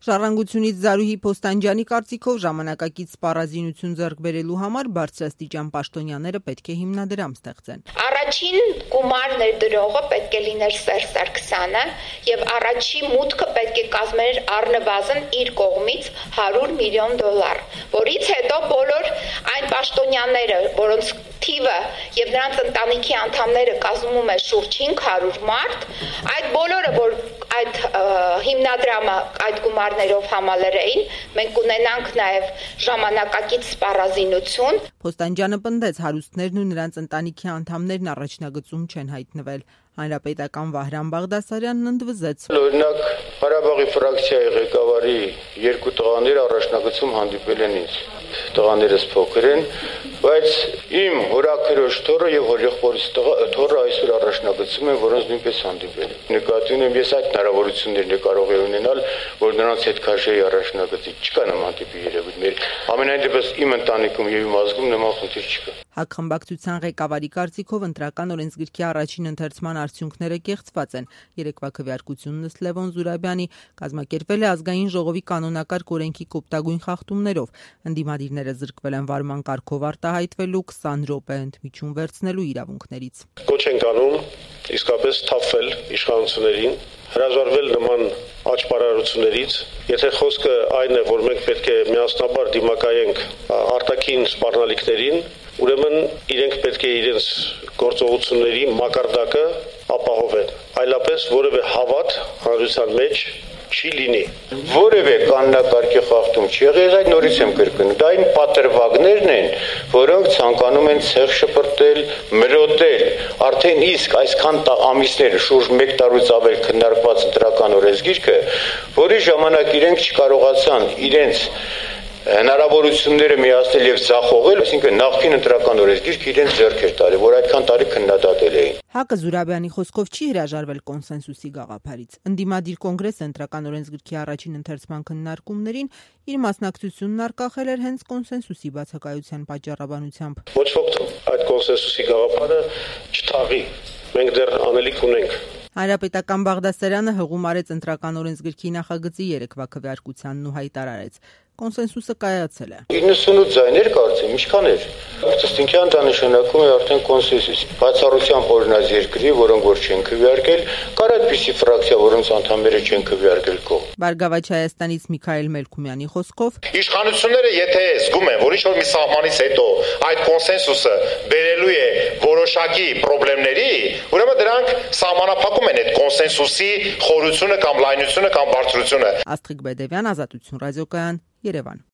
Ժառանգությունից Զարուհի Փոստանջյանի կարծիքով ժամանակակից սպառազինություն ձեռք բերելու համար բարձրաստիճան պաշտոնյաները պետք է հիմնադրամ ստեղծեն։ Առաջին գումար ներդրողը պետք է լիներ Սերժ Սարգսյանը եւ առաջի մուտքը պետք է կազմեր առնվազն իր կողմից $100 միլիոն, որից հետո բոլոր այն պաշտոնյաները, որոնց թիվը եւ նրանց ընտանիքի անդամները կազմում է շուրջ 500 մարդ, այդ բոլորը, որ այդ հիմնադրամը այդ գումարներով համալրեին, մենք ունենանք նաև ժամանակակից սպառազինություն։ Փոստանջյանը պնդեց, հարուստներն ու նրանց ընտանիքի անդամներն առաջնագծում չեն հայտնվել։ Հանրապետական Վահրամ Բաղդասարյանն ընդվզեց. Օրինակ, Ղարաբաղի ֆրակցիայի ղեկավարի երկու տղաները առաջնագծում հանդիպել են ինձ։ Տղաներս փոքր են, բայց իմ հորաքրոջ թոռը եւ հորեղբորից թոռը այսօր առաջնագծում են, որոնց նույնպես հանդիպել եմ։ Նկատի ունեմ, ես այդ հնարավորություններն կարող եմ ունենալ, որ նրանց հետ քաշեի առաջնագծի։ Չկա նման տիպի երևույթներ։ Ամենայն դեպս իմ ընտանիքում եւ իմ ազգում նման խնդիր չկա։ Հակխմբակցության ղեկավարի կարծիքով ընտրական օրենսգրքի առաջին ընթերցման արդյունքները կեղծված են։ Երեկվա քվեարկությունն ըստ Լևոն Զուրաբյանի կազմակերպվել է ազգային ժողովի կանոնակարգ օրենքի կոպտագույն խախտումներով։ Ընդդիմադիրները զրկվել են վարման կարգով արտահայտվելու 20 րոպե ընդմիջում վերցնելու իրավունքներից։ Կոչ ենք անում իսկապես թափվել իշխանություններին, հրաժարվել նման աճպարարություններից, եթե խոսքը այն է, որ մենք պետք է միասնաբար դիմակայենք արտաքին սպառնալիքներին, ուրեմն իրենք պետք է իրենց գործողությունների մակարդակը ապահովեն, այլապես որևէ հավատ հանրության մեջ չի լինի։ Որևէ կանոնակարգի խախտում չի եղել, այդ նորից եմ կրկնում։ Դա այն պատրվակներն են, որոնք ցանկանում են ցեղ շպրտել, մրոտել։ Արդեն իսկ այսքան ամիսներ, շուրջ 1 տարուց ավել քննարկված ընտրական օրենսգիրքը, որի ժամանակ իրենք չկարողացան իրենց հնարավորությունները միացնել եւ ձախողել, այսինքն նախկին ընտրական օրենսգիրքը իրենց ձեռք էր տալի, որ այդքան տարի քննադատել էին։ ՀԱԿ-ը Զուրաբյանի խոսքով չի հրաժարվել կոնսենսուսի գաղափարից։ Ընդդիմադիր կոնգրեսը ընտրական օրենսգրքի առաջին ընթերցման քննարկումներին իր մասնակցությունն արկախել էր հենց կոնսենսուսի բացակայության պատճառաբանությամբ։ Ոչ ոք այդ կոնսենսուսի գաղափարը չթաղի։ Մենք դեռ անելիք ունենք։ Հանրապետական Բաղդասարյանը հղում արեց ընտրական օրենսգրքի նախագծի երեկվա քվեարկությանն ու հայտարարեց. կոնսենսուսը կայացել է։ 98 ձայներ կարծեմ, ինչքան էր։ Ծստինքյան դա նշանակում է արդեն կոնսենսուս։ Բացառությամբ օրինակ երկրի, որոնք որ չեն քվեարկել, կար այդպիսի ֆրակցիա, որոնց անդամները չեն քվեարկել կողմ։ Բարգավաճ Հայաստանից Միքայել Մելքումյանի խոսքով իշխանությունները եթե զգում են, որ ինչ-որ մի սահմանից հետո այդ կոնսենսուսը բերելու է որոշակի խնդիրների, ուրեմն դրանք սահմանափակում են այդ կոնսենսուսի խորությունը կամ լայնությունը կամ բարձրությունը։ Աստղիկ Բեդևյան, Ազատություն ռադիոկայան, Երևան։